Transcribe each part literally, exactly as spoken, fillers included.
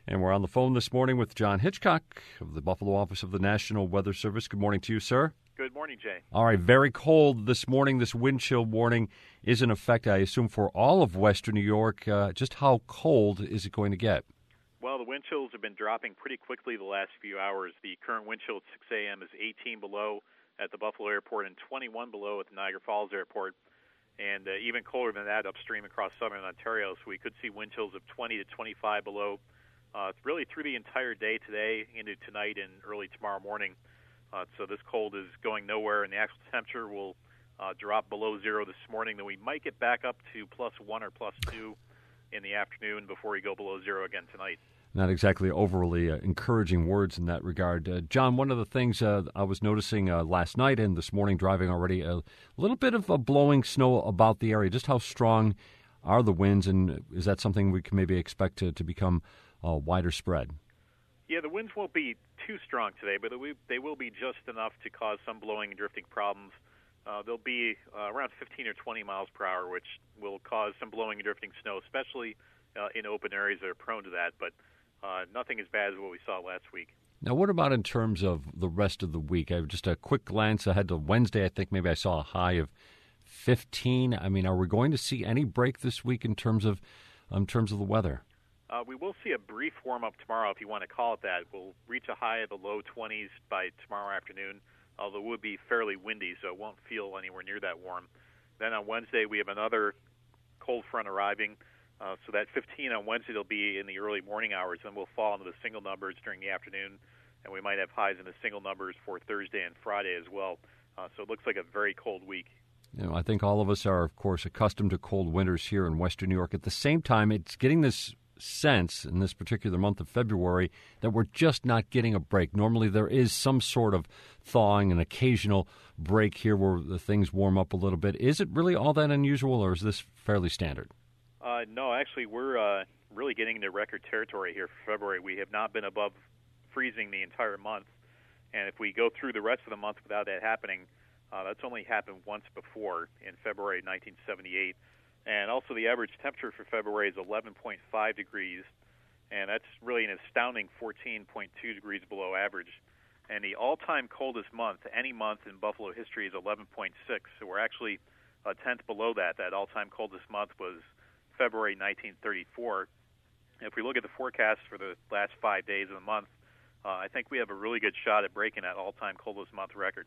And we're on the phone this morning with John Hitchcock of the Buffalo office of the National Weather Service. Good morning to you, sir. Good morning, Jay. All right, very cold this morning. This wind chill warning is in effect, I assume, for all of western New York. Uh, just how cold is it going to get? Well, the wind chills have been dropping pretty quickly the last few hours. The current wind chill at six a.m. is eighteen below at the Buffalo Airport and twenty-one below at the Niagara Falls Airport, and uh, even colder than that upstream across southern Ontario. So we could see wind chills of twenty to twenty-five below uh, really through the entire day today into tonight and early tomorrow morning. Uh, so this cold is going nowhere, and the actual temperature will uh, drop below zero this morning. Then we might get back up to plus one or plus two in the afternoon before we go below zero again tonight. Not exactly overly uh, encouraging words in that regard. Uh, John, one of the things uh, I was noticing uh, last night and this morning driving already, a little bit of a blowing snow about the area. Just how strong are the winds, and is that something we can maybe expect to, to become uh, wider spread? Yeah, the winds won't be too strong today, but they will be just enough to cause some blowing and drifting problems. Uh, they'll be uh, around fifteen or twenty miles per hour, which will cause some blowing and drifting snow, especially uh, in open areas that are prone to that, but uh, nothing as bad as what we saw last week. Now, what about in terms of the rest of the week? I have just a quick glance ahead to Wednesday. I think maybe I saw a high of fifteen. I mean, are we going to see any break this week in terms of in terms of the weather? Uh, we will see a brief warm-up tomorrow, if you want to call it that. We'll reach a high of the low twenties by tomorrow afternoon, although it would be fairly windy, so it won't feel anywhere near that warm. Then on Wednesday, we have another cold front arriving, uh, so that fifteen on Wednesday will be in the early morning hours, and we'll fall into the single numbers during the afternoon, and we might have highs in the single numbers for Thursday and Friday as well. Uh, so it looks like a very cold week. You know, I think all of us are, of course, accustomed to cold winters here in western New York. At the same time, it's getting this sense in this particular month of February that we're just not getting a break. Normally there is some sort of thawing, an occasional break here where the things warm up a little bit. Is it really all that unusual, or is this fairly standard? Uh, no, actually, we're uh, really getting into record territory here for February. We have not been above freezing the entire month, and if we go through the rest of the month without that happening, uh, that's only happened once before in February nineteen seventy-eight. And also the average temperature for February is eleven point five degrees, and that's really an astounding fourteen point two degrees below average. And the all-time coldest month, any month in Buffalo history, is eleven point six, so we're actually a tenth below that. That all-time coldest month was February nineteen thirty-four. And if we look at the forecast for the last five days of the month, uh, I think we have a really good shot at breaking that all-time coldest month record.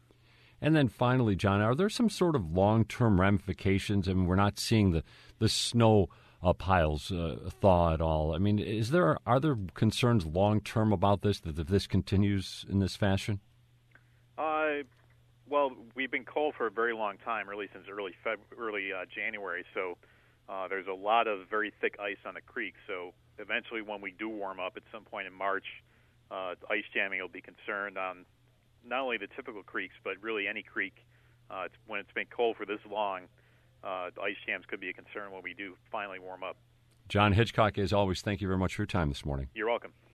And then finally, John, are there some sort of long-term ramifications? I mean, we're not seeing the, the snow uh, piles uh, thaw at all. I mean, is there are there concerns long-term about this, that if this continues in this fashion? Uh, well, we've been cold for a very long time, really since early Feb- early uh, January, so uh, there's a lot of very thick ice on the creek. So eventually when we do warm up at some point in March, uh, ice jamming will be concerned on not only the typical creeks, but really any creek. Uh, it's, when it's been cold for this long, uh, ice jams could be a concern when we do finally warm up. John Hitchcock, as always, thank you very much for your time this morning. You're welcome.